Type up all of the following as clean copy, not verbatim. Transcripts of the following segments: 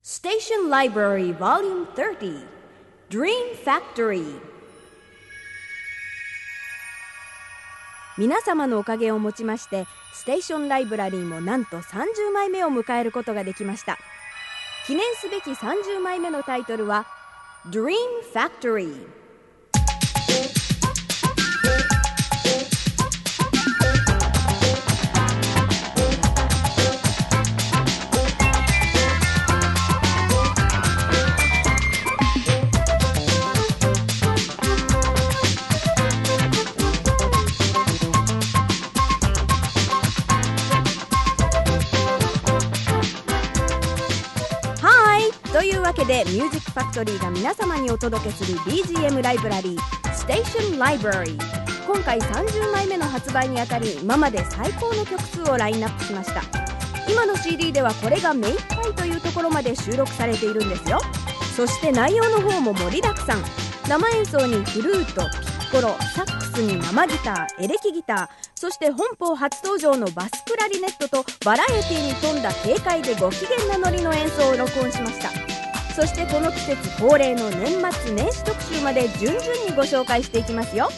Station Library Volume 30 Dream Factory。 皆様のおかげをもちましてステーションライブラリーもなんと30枚目を迎えることができました。記念すべき30枚目のタイトルは Dream Factory。というわけでミュージックファクトリーが皆様にお届けする BGM ライブラリー Station Library。 今回30枚目の発売にあたり今まで最高の曲数をラインナップしました。今の CD ではこれが目いっぱいというところまで収録されているんですよ。そして内容の方も盛りだくさん。生演奏にフルート、ピッコロ、サックスに生ギター、エレキギター、そして本邦初登場のバスクラリネットとバラエティに富んだ軽快でご機嫌なノリの演奏を録音しました。そしてこの季節恒例の年末年始特集まで順々にご紹介していきますよ。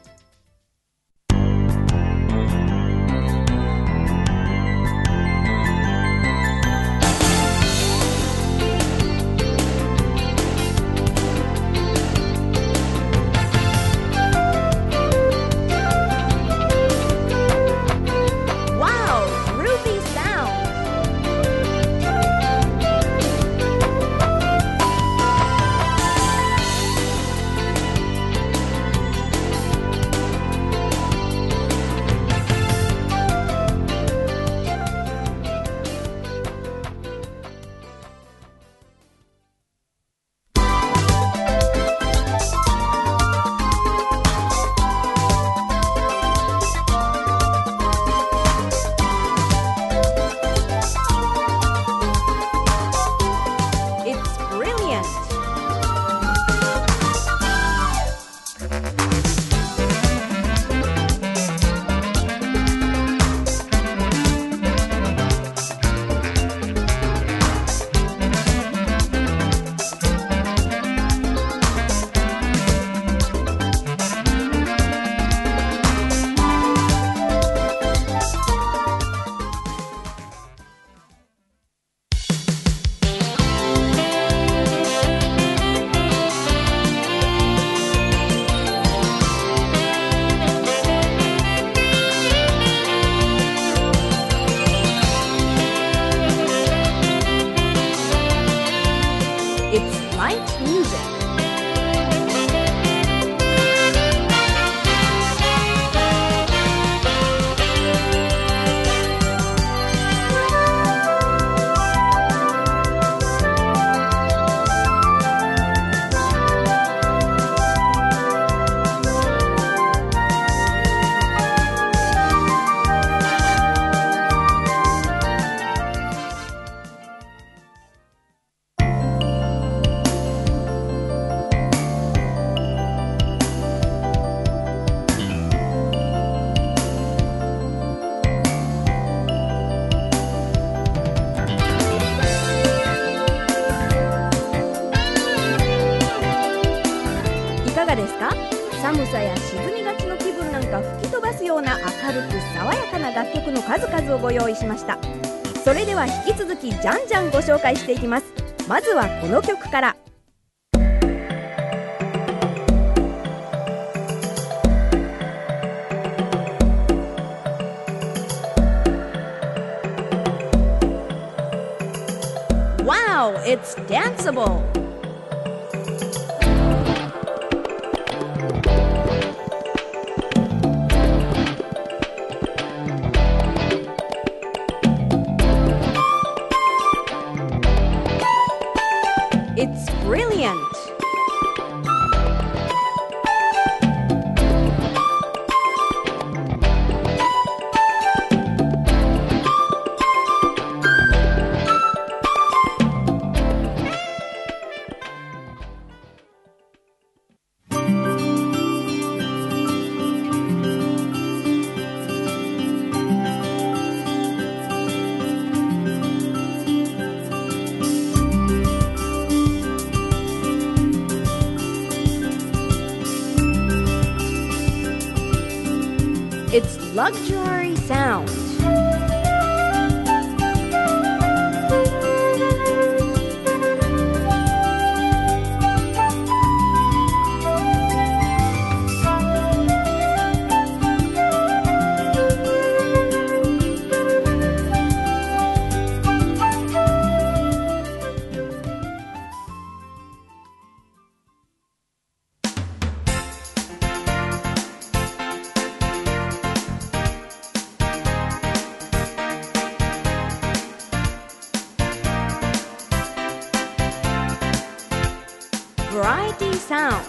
寒さや沈みがちの気分なんか吹き飛ばすような明るく爽やかな楽曲の数々をご用意しました。それでは引き続きじゃんじゃんご紹介していきます。まずはこの曲から。Wow, it's danceable! It's brilliant! It's luxury sound. Variety sound.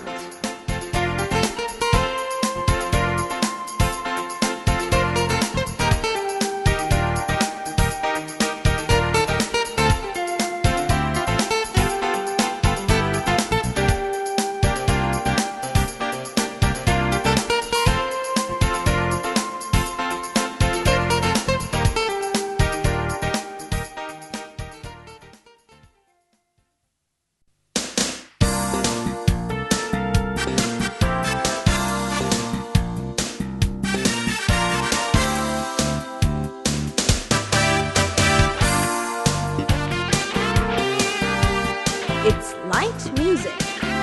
It's light music.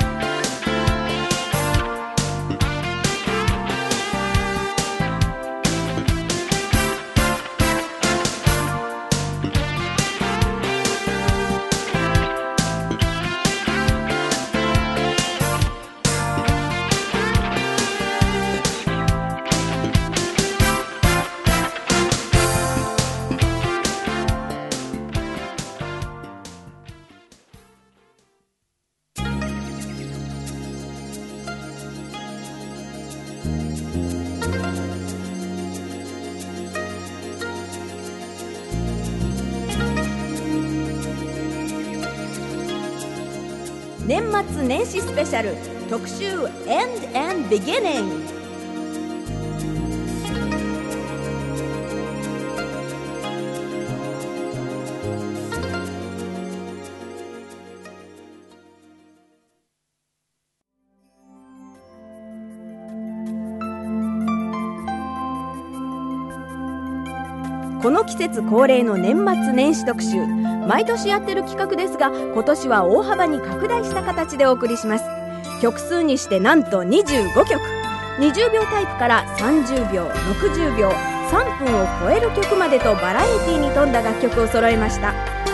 年末年始スペシャル特集 End and Beginning。この季節恒例の年末年始特集、毎年やってる企画ですが、今年は大幅に拡大した形でお送りします。曲数にしてなんと25曲、20秒タイプから30秒、60秒、3分を超える曲までとバラエティに富んだ楽曲を揃えました。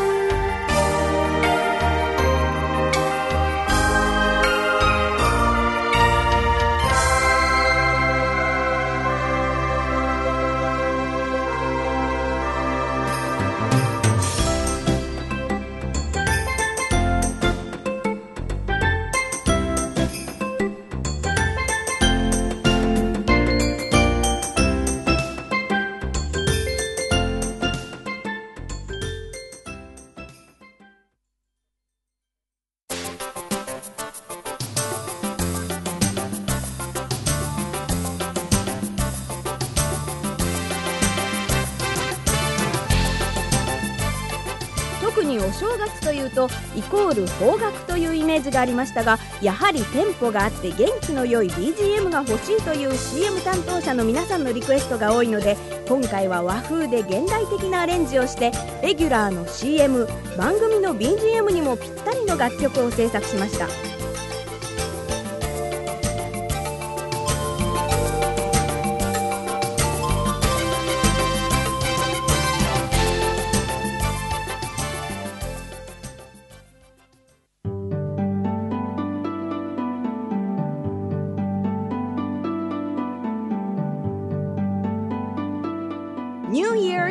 特にお正月というとイコール邦楽というイメージがありましたが、やはりテンポがあって元気の良い BGM が欲しいという CM 担当者の皆さんのリクエストが多いので、今回は和風で現代的なアレンジをして、レギュラーの CM、番組の BGM にもぴったりの楽曲を制作しました。New Year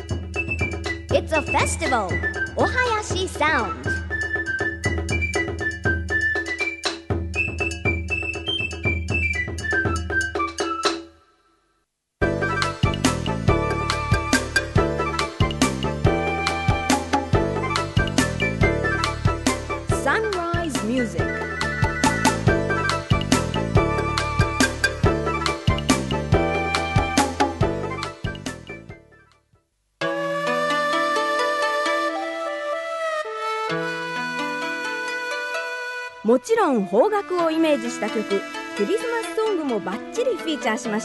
Celebration。It's a festival. お囃子 sound。 もちろん邦楽をイメージした曲、クリスマスソングもバッチリフィーチャーしました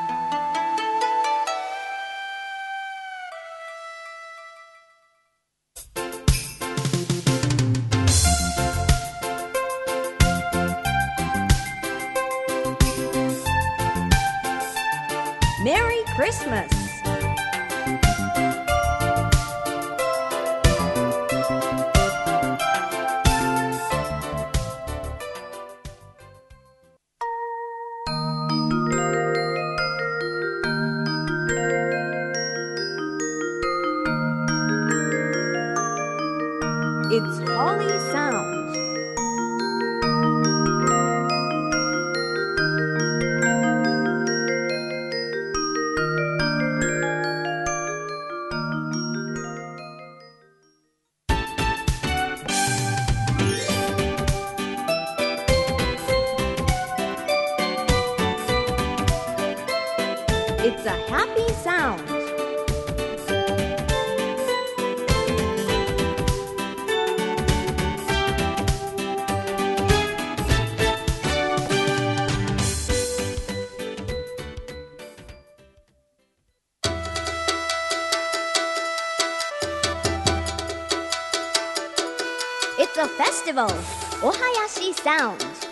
。Merry Christmas! It's Holly Sound. It's a happy sound. It's a festival. Ohayashi Sound.